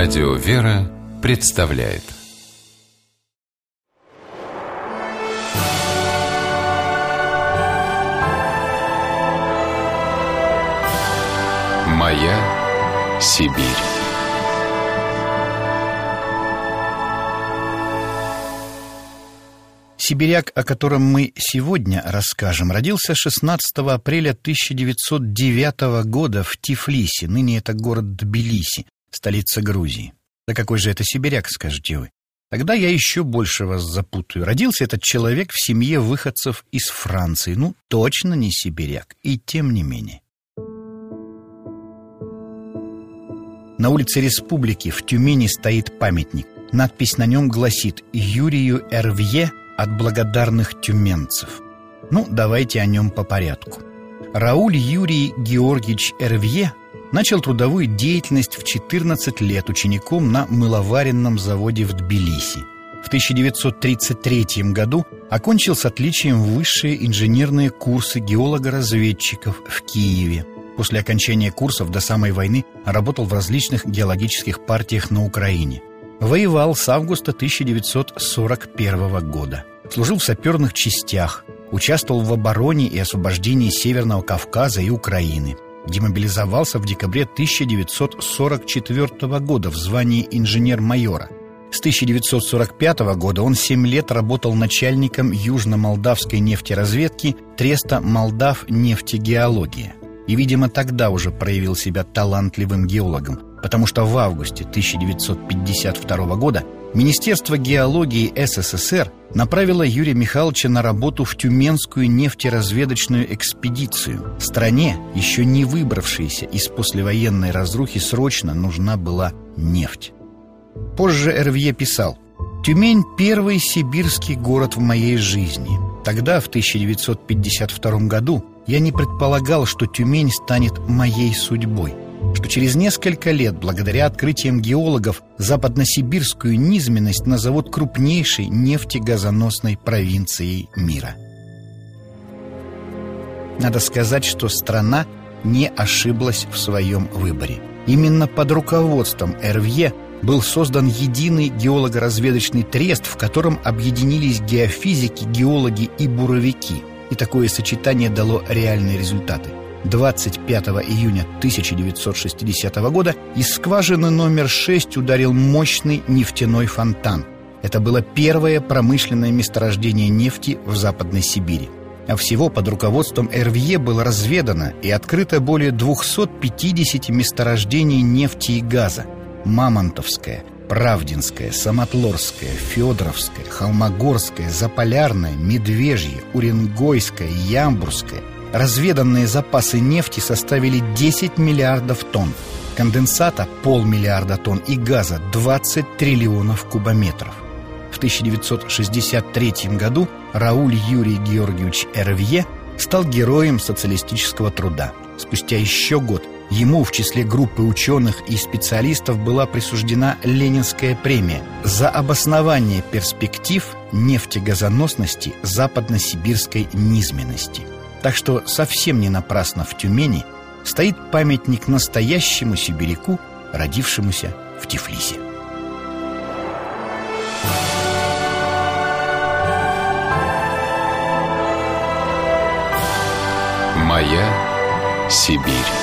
Радио «Вера» представляет «Моя Сибирь». Сибиряк, о котором мы сегодня расскажем, родился 16 апреля 1909 года в Тифлисе, ныне это город Тбилиси, столица Грузии. Да какой же это сибиряк, скажете вы? Тогда я еще больше вас запутаю. Родился этот человек в семье выходцев из Франции. Ну, точно не сибиряк, и тем не менее. На улице Республики в Тюмени стоит памятник. Надпись на нем гласит «Юрию Эрвье от благодарных тюменцев». Ну, давайте о нем по порядку. Рауль Юрий Георгиевич Эрвье начал трудовую деятельность в 14 лет учеником на мыловаренном заводе в Тбилиси. В 1933 году окончил с отличием высшие инженерные курсы геолога-разведчиков в Киеве. После окончания курсов до самой войны работал в различных геологических партиях на Украине. Воевал с августа 1941 года. Служил в саперных частях, участвовал в обороне и освобождении Северного Кавказа и Украины. Демобилизовался в декабре 1944 года в звании инженер-майора. С 1945 года он 7 лет работал начальником южно-молдавской нефтеразведки Треста Молдавнефтегеология. И, видимо, тогда уже проявил себя талантливым геологом, потому что в августе 1952 года Министерство геологии СССР направило Юрия Михайловича на работу в Тюменскую нефтеразведочную экспедицию. Стране, еще не выбравшейся из послевоенной разрухи, срочно нужна была нефть. Позже Эрвье писал: «Тюмень – первый сибирский город в моей жизни. Тогда, в 1952 году, я не предполагал, что Тюмень станет моей судьбой, что через несколько лет, благодаря открытиям геологов, западносибирскую низменность назовут крупнейшей нефтегазоносной провинцией мира». Надо сказать, что страна не ошиблась в своем выборе. Именно под руководством Эрвье был создан единый геолого-разведочный трест, в котором объединились геофизики, геологи и буровики. И такое сочетание дало реальные результаты. 25 июня 1960 года из скважины номер 6 ударил мощный нефтяной фонтан. Это было первое промышленное месторождение нефти в Западной Сибири. А всего под руководством Эрвье было разведано и открыто более 250 месторождений нефти и газа. Мамонтовское, Правдинское, Самотлорское, Федоровское, Холмогорское, Заполярное, Медвежье, Уренгойское, Ямбурское. Разведанные запасы нефти составили 10 миллиардов тонн, конденсата – 500 миллиарда тонн и газа – 20 триллионов кубометров. В 1963 году Рауль Юрий Георгиевич Эрвье стал героем социалистического труда. Спустя еще год ему в числе группы ученых и специалистов была присуждена Ленинская премия за обоснование перспектив нефтегазоносности западносибирской низменности. Так что совсем не напрасно в Тюмени стоит памятник настоящему сибиряку, родившемуся в Тифлисе. «Моя Сибирь».